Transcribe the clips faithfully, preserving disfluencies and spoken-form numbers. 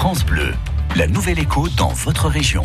France Bleu, la Nouvelle Écho dans votre région.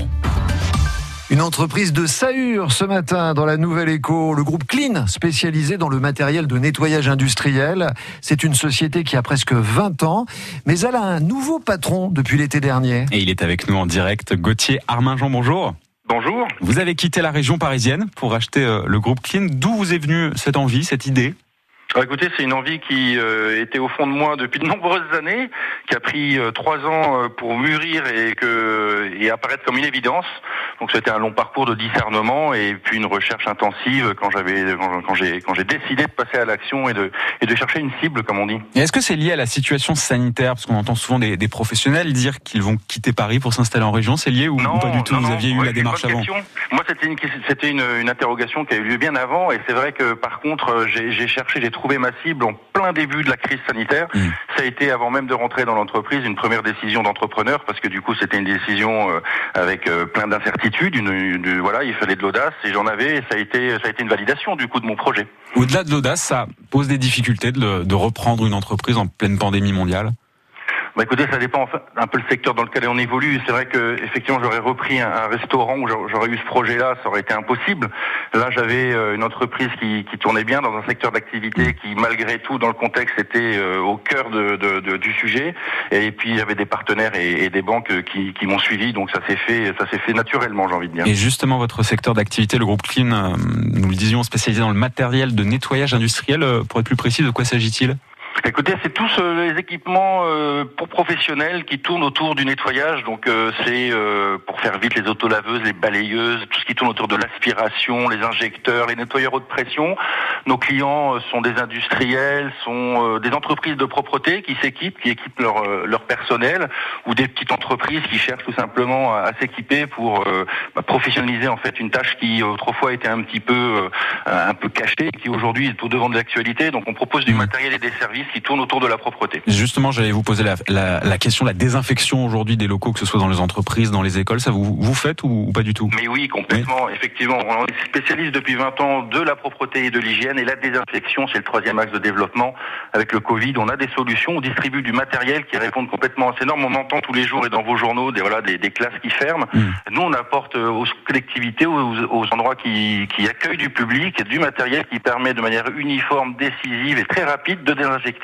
Une entreprise de Sahur ce matin dans la Nouvelle Écho, le groupe Clean, spécialisé dans le matériel de nettoyage industriel. C'est une société qui a presque vingt ans, mais elle a un nouveau patron depuis l'été dernier. Et il est avec nous en direct, Gauthier Arminjon, bonjour. Bonjour. Vous avez quitté la région parisienne pour acheter le groupe Clean. D'où vous est venue cette envie, cette idée ? Alors écoutez, c'est une envie qui euh, était au fond de moi depuis de nombreuses années, qui a pris euh, trois ans euh, pour mûrir et que et apparaître comme une évidence. Donc c'était un long parcours de discernement et puis une recherche intensive quand j'avais quand, quand j'ai quand j'ai décidé de passer à l'action et de et de chercher une cible, comme on dit. Et est-ce que c'est lié à la situation sanitaire, parce qu'on entend souvent des, des professionnels dire qu'ils vont quitter Paris pour s'installer en région, c'est lié ou, non, ou pas du tout? Non, vous non, aviez eu ouais, la démarche avant? Moi, c'était une c'était une, une interrogation qui a eu lieu bien avant, et c'est vrai que par contre, j'ai, j'ai cherché, j'ai trouvé ma cible en plein début de la crise sanitaire. Mmh. Ça a été, avant même de rentrer dans l'entreprise, une première décision d'entrepreneur, parce que du coup, c'était une décision euh, avec euh, plein d'incertitudes. Une, une, voilà, il fallait de l'audace, et j'en avais. Et ça a été, ça a été une validation du coup de mon projet. Au-delà de l'audace, ça pose des difficultés de, de reprendre une entreprise en pleine pandémie mondiale. Bah écoutez, ça dépend enfin, un peu le secteur dans lequel on évolue. C'est vrai que effectivement, j'aurais repris un, un restaurant où j'aurais eu ce projet-là, ça aurait été impossible. Là, j'avais euh, une entreprise qui, qui tournait bien dans un secteur d'activité qui, malgré tout, dans le contexte, était euh, au cœur de, de, de, du sujet. Et puis, j'avais des partenaires et, et des banques qui, qui m'ont suivi, donc ça s'est fait, ça s'est fait naturellement, j'ai envie de dire. Et justement, votre secteur d'activité, le groupe Clean, euh, nous le disions, spécialisé dans le matériel de nettoyage industriel. Euh, pour être plus précis, de quoi s'agit-il ? Écoutez, c'est tous euh, les équipements euh, pour professionnels qui tournent autour du nettoyage. Donc euh, c'est euh, pour faire vite les autolaveuses, les balayeuses, tout ce qui tourne autour de l'aspiration, les injecteurs, les nettoyeurs haute pression. Nos clients euh, sont des industriels, sont euh, des entreprises de propreté qui s'équipent, qui équipent leur euh, leur personnel, ou des petites entreprises qui cherchent tout simplement à, à s'équiper pour euh, bah, professionnaliser en fait une tâche qui autrefois était un petit peu euh, un peu cachée et qui aujourd'hui est au devant de l'actualité. Donc on propose du matériel et des services qui tourne autour de la propreté. Justement, j'allais vous poser la, la, la question de la désinfection aujourd'hui des locaux, que ce soit dans les entreprises, dans les écoles. Ça vous, vous faites ou, ou pas du tout? Mais oui, complètement. Oui. Effectivement, on est spécialiste depuis vingt ans de la propreté et de l'hygiène, et la désinfection, c'est le troisième axe de développement. Avec le Covid, on a des solutions, on distribue du matériel qui répond complètement à ces normes. On entend tous les jours et dans vos journaux des, voilà, des, des classes qui ferment. Mmh. Nous, on apporte aux collectivités, aux, aux endroits qui, qui accueillent du public, du matériel qui permet de manière uniforme, décisive et très rapide de désinfecter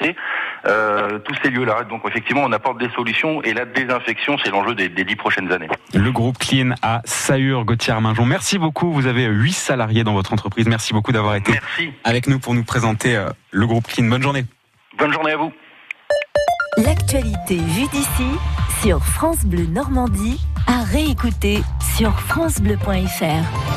Euh, tous ces lieux-là. Donc effectivement, on apporte des solutions, et la désinfection, c'est l'enjeu des, des dix prochaines années. Le groupe Clean à Sahur, Gauthier Arminjon. Merci beaucoup. Vous avez huit salariés dans votre entreprise. Merci beaucoup d'avoir été Merci. avec nous pour nous présenter euh, le groupe Clean. Bonne journée. Bonne journée à vous. L'actualité vue d'ici sur France Bleu Normandie, à réécouter sur francebleu point fr.